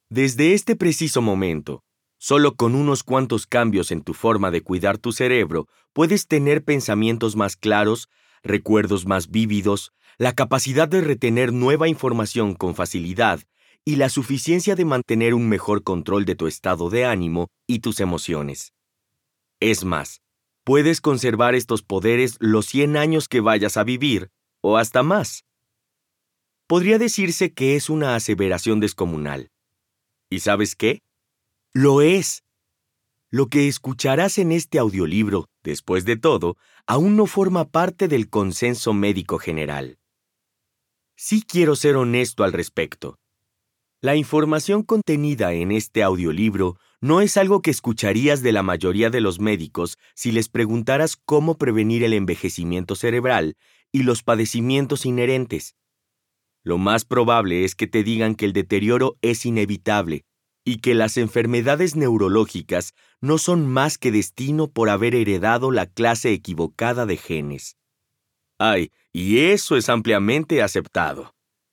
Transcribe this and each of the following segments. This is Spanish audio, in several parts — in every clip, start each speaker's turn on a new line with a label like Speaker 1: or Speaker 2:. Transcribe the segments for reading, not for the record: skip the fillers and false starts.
Speaker 1: Desde este preciso momento, solo con unos cuantos cambios en tu forma de cuidar tu cerebro, puedes tener pensamientos más claros, recuerdos más vívidos, la capacidad de retener nueva información con facilidad y la suficiencia de mantener un mejor control de tu estado de ánimo y tus emociones. Es más, puedes conservar estos poderes los 100 años que vayas a vivir, o hasta más. Podría decirse que es una aseveración descomunal. ¿Y sabes qué? Lo es. Lo que escucharás en este audiolibro, después de todo, aún no forma parte del consenso médico general. Sí quiero ser honesto al respecto. La información contenida en este audiolibro no es algo que escucharías de la mayoría de los médicos si les preguntaras cómo prevenir el envejecimiento cerebral y los padecimientos inherentes. Lo más probable es que te digan que el deterioro es inevitable y que las enfermedades neurológicas no son más que destino por haber heredado la clase equivocada de genes. Ay, y eso es ampliamente aceptado.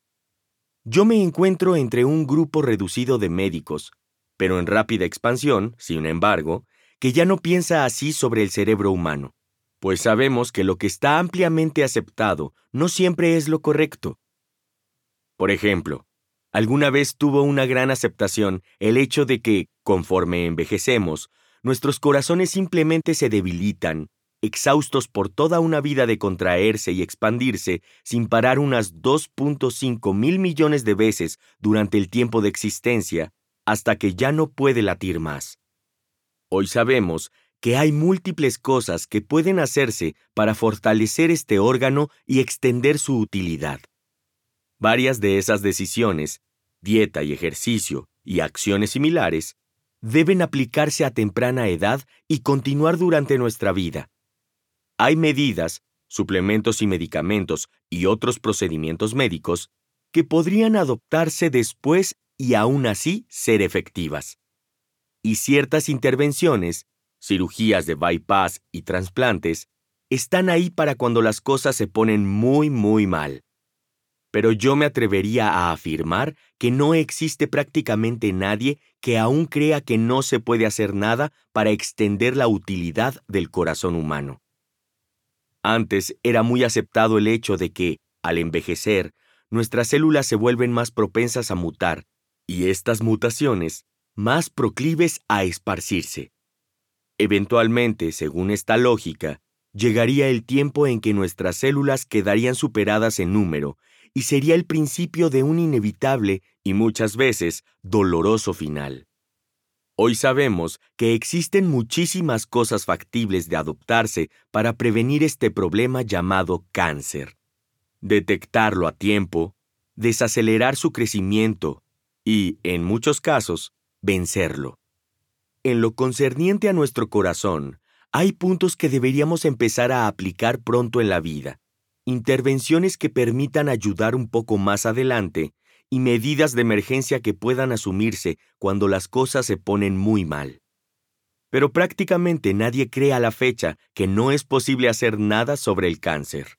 Speaker 1: Yo me encuentro entre un grupo reducido de médicos, pero en rápida expansión, sin embargo, que ya no piensa así sobre el cerebro humano, pues sabemos que lo que está ampliamente aceptado no siempre es lo correcto. Por ejemplo, alguna vez tuvo una gran aceptación el hecho de que, conforme envejecemos, nuestros corazones simplemente se debilitan, exhaustos por toda una vida de contraerse y expandirse sin parar unas 2.5 mil millones de veces durante el tiempo de existencia, hasta que ya no puede latir más. Hoy sabemos que hay múltiples cosas que pueden hacerse para fortalecer este órgano y extender su utilidad. Varias de esas decisiones, dieta y ejercicio y acciones similares, deben aplicarse a temprana edad y continuar durante nuestra vida. Hay medidas, suplementos y medicamentos y otros procedimientos médicos que podrían adoptarse después y aún así ser efectivas. Y ciertas intervenciones, cirugías de bypass y trasplantes, están ahí para cuando las cosas se ponen muy, muy mal. Pero yo me atrevería a afirmar que no existe prácticamente nadie que aún crea que no se puede hacer nada para extender la utilidad del corazón humano. Antes era muy aceptado el hecho de que, al envejecer, nuestras células se vuelven más propensas a mutar, y estas mutaciones, más proclives a esparcirse. Eventualmente, según esta lógica, llegaría el tiempo en que nuestras células quedarían superadas en número, y sería el principio de un inevitable y muchas veces doloroso final. Hoy sabemos que existen muchísimas cosas factibles de adoptarse para prevenir este problema llamado cáncer. Detectarlo a tiempo, desacelerar su crecimiento y, en muchos casos, vencerlo. En lo concerniente a nuestro corazón, hay puntos que deberíamos empezar a aplicar pronto en la vida, intervenciones que permitan ayudar un poco más adelante y medidas de emergencia que puedan asumirse cuando las cosas se ponen muy mal. Pero prácticamente nadie cree a la fecha que no es posible hacer nada sobre el cáncer.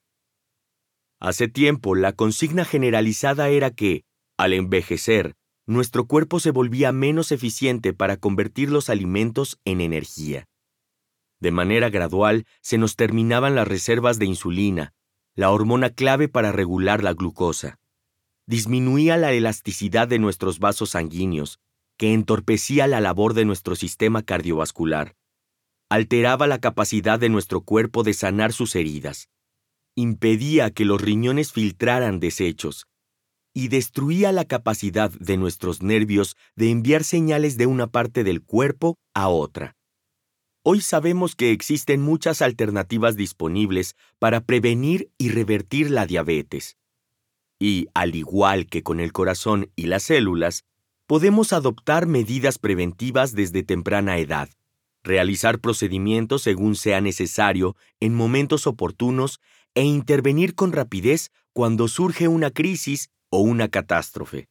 Speaker 1: Hace tiempo, la consigna generalizada era que, al envejecer, nuestro cuerpo se volvía menos eficiente para convertir los alimentos en energía. De manera gradual, se nos terminaban las reservas de insulina, la hormona clave para regular la glucosa. Disminuía la elasticidad de nuestros vasos sanguíneos, que entorpecía la labor de nuestro sistema cardiovascular. Alteraba la capacidad de nuestro cuerpo de sanar sus heridas. Impedía que los riñones filtraran desechos y destruía la capacidad de nuestros nervios de enviar señales de una parte del cuerpo a otra. Hoy sabemos que existen muchas alternativas disponibles para prevenir y revertir la diabetes. Y, al igual que con el corazón y las células, podemos adoptar medidas preventivas desde temprana edad, realizar procedimientos según sea necesario en momentos oportunos e intervenir con rapidez cuando surge una crisis o una catástrofe.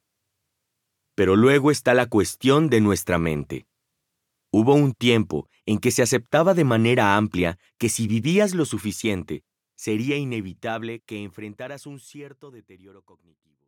Speaker 1: Pero luego está la cuestión de nuestra mente. Hubo un tiempo en que se aceptaba de manera amplia que si vivías lo suficiente, sería inevitable que enfrentaras un cierto deterioro cognitivo.